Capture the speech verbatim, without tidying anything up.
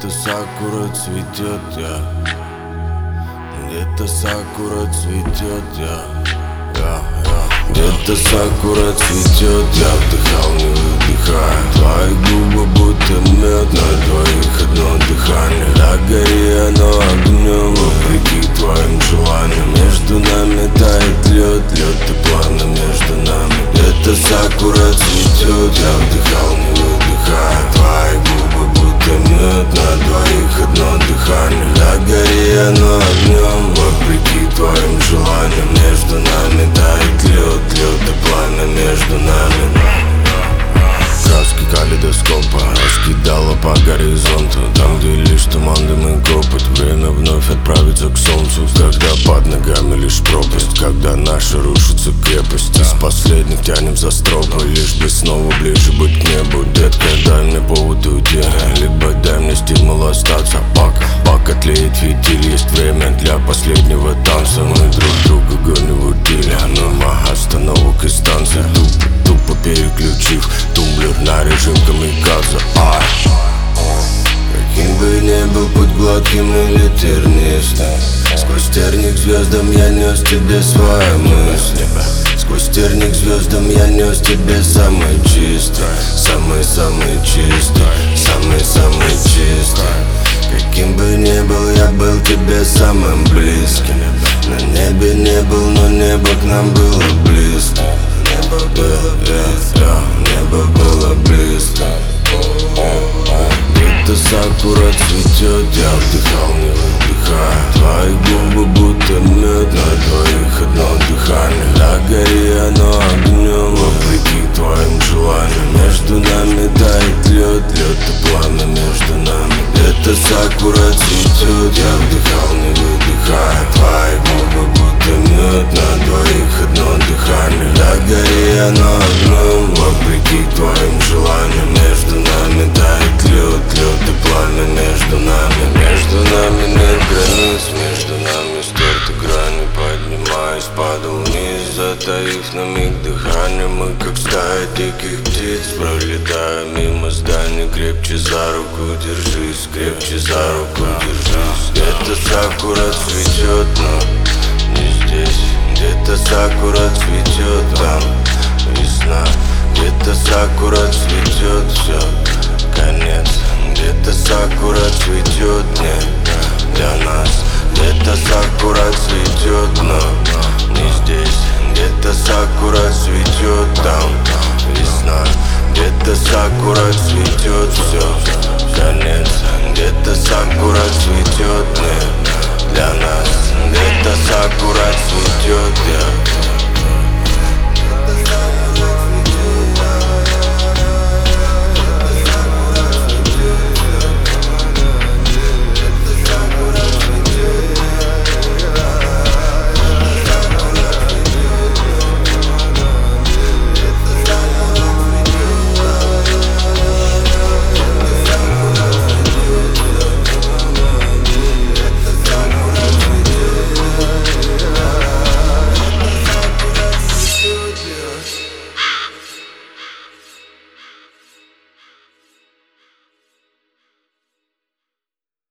Где-то сакура цветет, я Где-то сакура цветет, я, я, я. Где-то сакура цветет, я вдыхал, не выдыхая. Твои губы будто мед, на двоих одно дыхание. Да гори оно огнем, вопреки твоим желаниям. Между нами тает лед, лед и пламя между нами. Где-то сакура цветет, я вдыхал, не выдыхая. Твои губы будто мед, на двоих одно дыхание. Да гори оно огнем, вопреки твоим желаниям. Между нами тает лед, лед и пламя между нами. Краски калейдоскопа раскидала по горизонту. Там, где лишь туман, дым и копоть. Время вновь отправиться к солнцу. Когда под ногами лишь пропасть. Когда наши рушатся крепости. Из последних тянем за стропы. Лишь бы снова ближе быть к небу. Детка, дай мне повод уйти, либо дай мне стимул остаться. Пока, пока тлеет фитиль, есть время для последнего танца. Мы друг друга гоним в утиль. Норма остановок и станций. Тупо, тупо переключив тумблер на режим камикадзе. Ай. Каким бы ни был путь гладким или тернистым, сквозь терник звездам я нес тебе свои мысли. Сквозь терник звездам я нес тебе самый чистый, самый-самый чистый, самый-самый чистый. Каким бы ни был, я был тебе самым близким. На небе не был, но небо к нам было близко. Небо было близко, небо было близко. Где-то сакура цветет, я вдыхал, не выдыхая. Твои губы будто мед, на двоих одно дыхание. Да гори оно огнем, вопреки твоим желаниям. Между нами тает лед, лед и пламя между нами. Где-то сакура цветет, я вдыхал, не выдыхая. Твои губы будто мед, на двоих одно дыхание. Да гори оно огнем, вопреки твоим желаниям. Между нами тает лед, лед и пламя между нами. Между нами нет границ, между нами стерты грани. Поднимаюсь, падал вниз, затаив на миг дыхание. Мы как стая диких птиц, пролетая мимо зданий. Крепче за руку держись, крепче за руку держись. Где-то сакура цветет, но не здесь. Где-то сакура цветет, там весна. Где-то сакура цветет, все, конец. Где-то сакура цветет, не для нас. Где-то сакура цветет, но не здесь. Где-то сакура цветет, там весна. Где-то сакура цветет, все, конец. Где-то сакура цветет, не для нас. Где-то сакура цветет.